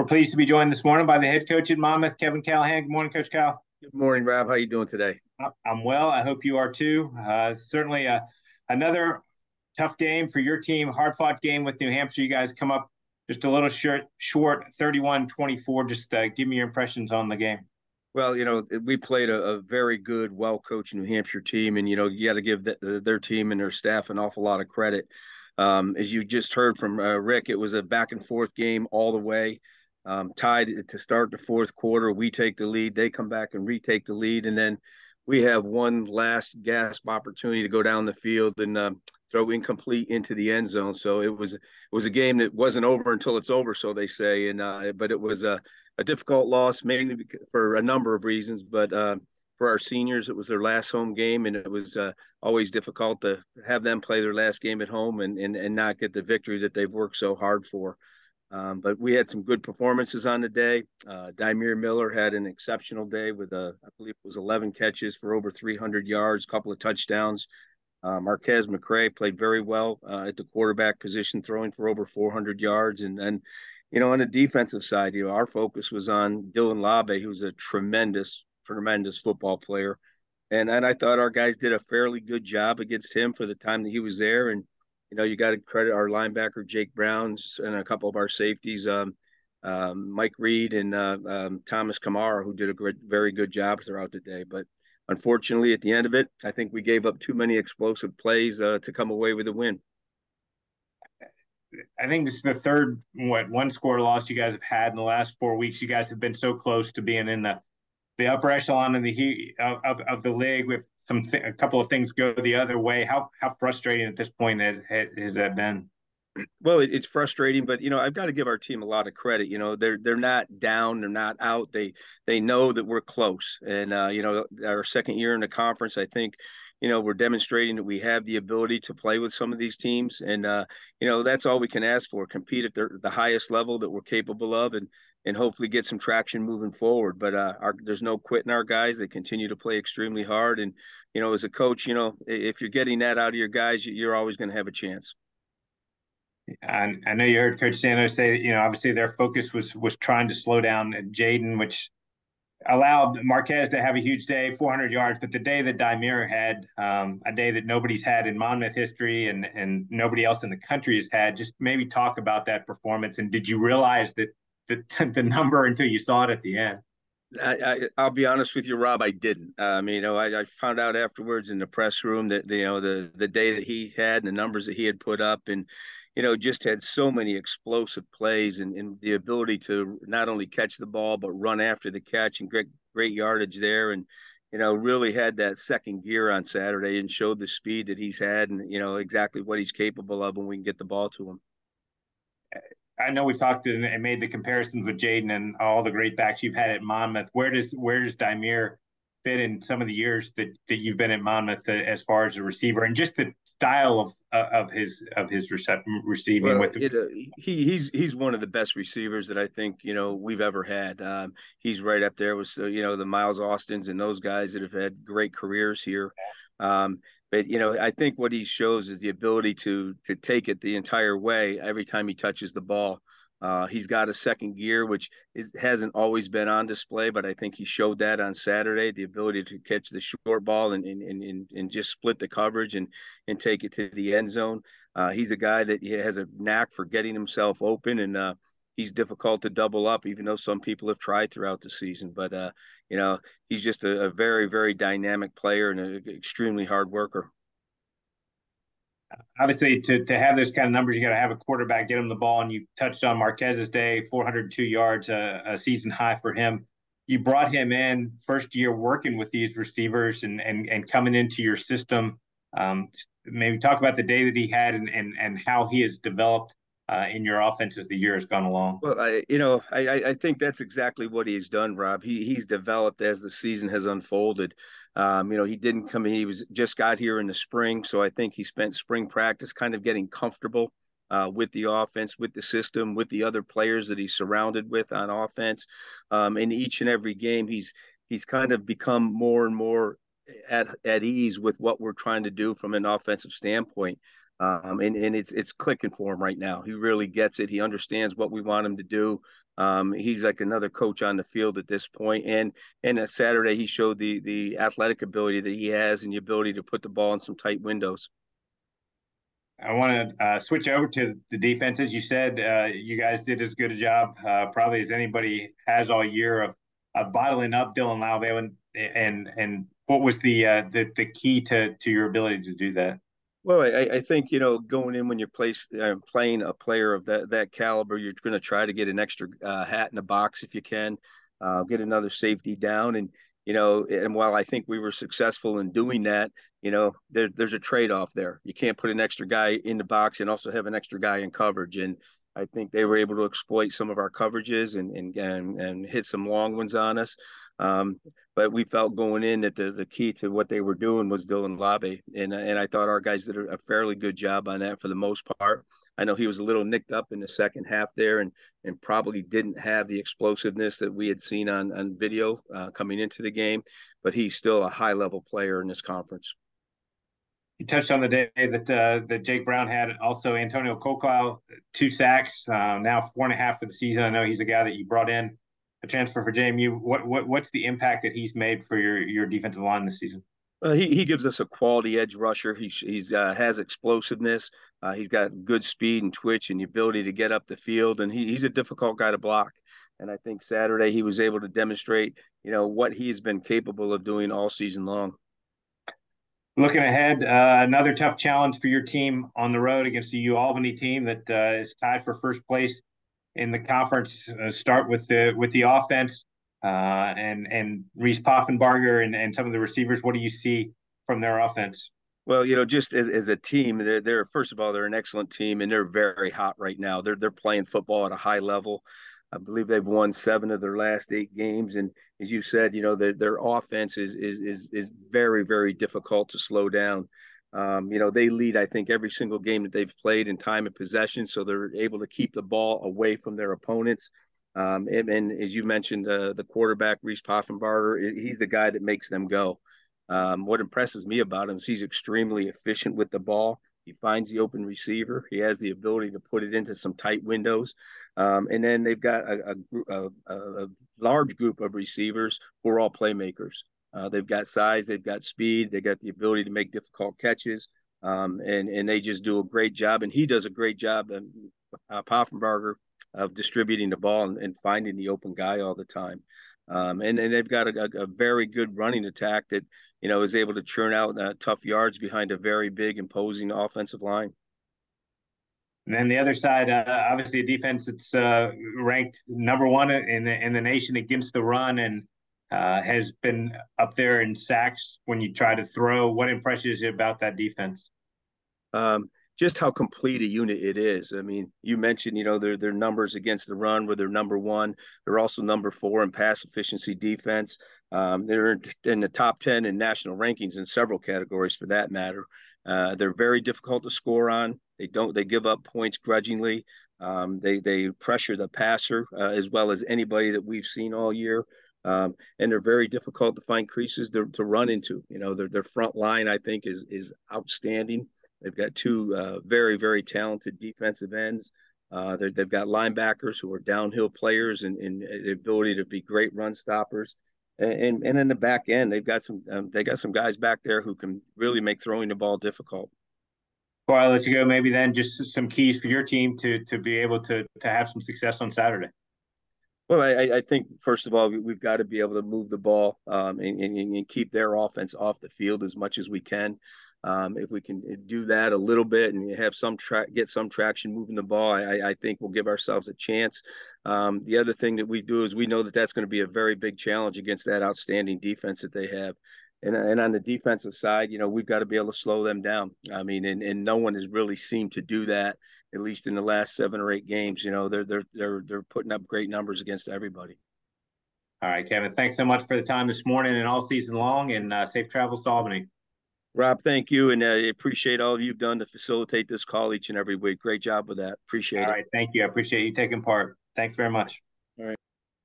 We're pleased to be joined this morning by the head coach at Monmouth, Kevin Callahan. Good morning, Coach Cal. Good morning, Rob. How you doing today? I'm well. I hope you are too. Certainly another tough game for your team, hard-fought game with New Hampshire. You guys come up just a little short 31-24. Just give me your impressions on the game. Well, we played a very good, well-coached New Hampshire team, and you got to give their team and their staff an awful lot of credit. As you just heard from Rick, it was a back-and-forth game all the way, tied to start the fourth quarter. We take the lead, they come back and retake the lead, and then we have one last gasp opportunity to go down the field and throw incomplete into the end zone. So it was a game that wasn't over until it's over, so they say. And but it was a difficult loss, mainly for a number of reasons. But for our seniors, it was their last home game, and it was always difficult to have them play their last game at home and not get the victory that they've worked so hard for. But we had some good performances on the day. Dymere Miller had an exceptional day with, I believe it was 11 catches for over 300 yards, a couple of touchdowns. Marquez McCray played very well at the quarterback position, throwing for over 400 yards. And then, on the defensive side, our focus was on Dylan Labe, who's a tremendous, tremendous football player. And I thought our guys did a fairly good job against him for the time that he was there. And you got to credit our linebacker, Jake Browns, and a couple of our safeties, Mike Reed and Thomas Kamara, who did a very good job throughout the day. But unfortunately, at the end of it, I think we gave up too many explosive plays to come away with a win. I think this is the third one score loss you guys have had in the last 4 weeks. You guys have been so close to being in the upper echelon of the league with a couple of things go the other way. How frustrating at this point has that been? Well, it's frustrating, but I've got to give our team a lot of credit. They're not down, they're not out. They know that we're close, and our second year in the conference, I think, we're demonstrating that we have the ability to play with some of these teams, and that's all we can ask for: compete at the highest level that we're capable of, and hopefully get some traction moving forward. But there's no quitting our guys. They continue to play extremely hard, and as a coach, if you're getting that out of your guys, you're always going to have a chance. I know you heard Coach Santos say that, obviously their focus was trying to slow down Jaden, which allowed Marquez to have a huge day, 400 yards. But the day that Dymere had, a day that nobody's had in Monmouth history and nobody else in the country has had, just maybe talk about that performance. And did you realize that the number until you saw it at the end? I'll be honest with you, Rob. I didn't. I found out afterwards in the press room that the day that he had and the numbers that he had put up, and just had so many explosive plays and the ability to not only catch the ball but run after the catch and great yardage there, and really had that second gear on Saturday and showed the speed that he's had and exactly what he's capable of when we can get the ball to him. I know we've talked and made the comparisons with Jaden and all the great backs you've had at Monmouth. Where does Dymere fit in some of the years that you've been at Monmouth as far as a receiver and just the style of his receiving? Well, With he's one of the best receivers that I think we've ever had. He's right up there with the Miles Austins and those guys that have had great careers here. But I think what he shows is the ability to take it the entire way every time he touches the ball. He's got a second gear, which hasn't always been on display, but I think he showed that on Saturday, the ability to catch the short ball and just split the coverage and take it to the end zone. He's a guy that has a knack for getting himself open, and he's difficult to double up, even though some people have tried throughout the season. But he's just a very, very dynamic player and an extremely hard worker. Obviously, to have those kind of numbers, you got to have a quarterback get him the ball. And you touched on Marquez's day, 402 yards, a season high for him. You brought him in first year working with these receivers and coming into your system. Maybe talk about the day that he had and how he has developed in your offense as the year has gone along. Well, I think that's exactly what he's done, Rob. He's developed as the season has unfolded. He didn't come in, he was just got here in the spring, so I think he spent spring practice kind of getting comfortable with the offense, with the system, with the other players that he's surrounded with on offense. In each and every game, he's kind of become more and more at ease with what we're trying to do from an offensive standpoint. And it's clicking for him right now. He really gets it. He understands what we want him to do. He's like another coach on the field at this point. And Saturday he showed the athletic ability that he has and the ability to put the ball in some tight windows. I want to switch over to the defenses. You said you guys did as good a job probably as anybody has all year of bottling up Dylan Laube. And what was the key to your ability to do that? Well, I think going in when you're playing a player of that caliber, you're going to try to get an extra hat in the box if you can, get another safety down, and while I think we were successful in doing that, there's a trade off there. You can't put an extra guy in the box and also have an extra guy in coverage, and I think they were able to exploit some of our coverages and hit some long ones on us. Um, but we felt going in that the key to what they were doing was Dylan Labe, and I thought our guys did a fairly good job on that for the most part. I know he was a little nicked up in the second half there, and probably didn't have the explosiveness that we had seen on video coming into the game, but he's still a high level player in this conference. You touched on the day that Jake Brown had. Also, Antonio Colclough, 2 sacks, now 4.5 for the season. I know he's a guy that you brought in a transfer for JMU. What's the impact that he's made for your defensive line this season? He gives us a quality edge rusher. He's has explosiveness. He's got good speed and twitch and the ability to get up the field. And he's a difficult guy to block. And I think Saturday he was able to demonstrate, what he's been capable of doing all season long. Looking ahead, another tough challenge for your team on the road against the U Albany team that is tied for first place in the conference. Start with the offense and Reese Poffenbarger and some of the receivers. What do you see from their offense? Well, just as a team, they're first of all they're an excellent team and they're very hot right now. They're playing football at a high level. I believe they've won 7 of their last 8 games, and as you said, their offense is very very difficult to slow down. They lead I think every single game that they've played in time of possession, so they're able to keep the ball away from their opponents. And as you mentioned, the quarterback Reese Poffenbarger, he's the guy that makes them go. What impresses me about him is he's extremely efficient with the ball. He finds the open receiver. He has the ability to put it into some tight windows. And then they've got a large group of receivers who are all playmakers. They've got size, they've got speed, they got the ability to make difficult catches, and they just do a great job. And he does a great job, Poffenbarger, of distributing the ball and finding the open guy all the time. And they've got a very good running attack that is able to churn out tough yards behind a very big, imposing offensive line. And then the other side, obviously, a defense that's ranked number 1 in the nation against the run and has been up there in sacks when you try to throw. What impresses you about that defense? Just how complete a unit it is. I mean, you mentioned, their numbers against the run where they're number 1. They're also number 4 in pass efficiency defense. They're in the top 10 in national rankings in several categories for that matter. They're very difficult to score on. They give up points grudgingly. They pressure the passer as well as anybody that we've seen all year. And they're very difficult to find creases to run into. Their front line, I think, is outstanding. They've got 2 very, very talented defensive ends. They've got linebackers who are downhill players and the ability to be great run stoppers. And in the back end, they got some guys back there who can really make throwing the ball difficult. Before I let you go, maybe then just some keys for your team to be able to have some success on Saturday. Well, I think first of all we've got to be able to move the ball and keep their offense off the field as much as we can. If we can do that a little bit and have get some traction moving the ball, I think we'll give ourselves a chance. The other thing that we do is we know that that's going to be a very big challenge against that outstanding defense that they have. And on the defensive side, we've got to be able to slow them down. I mean, and no one has really seemed to do that, at least in the last 7 or 8 games. They're putting up great numbers against everybody. All right, Kevin, thanks so much for the time this morning and all season long, and safe travels to Albany. Rob, thank you, and I appreciate all you've done to facilitate this call each and every week. Great job with that. Appreciate it. All right, thank you. I appreciate you taking part. Thanks very much.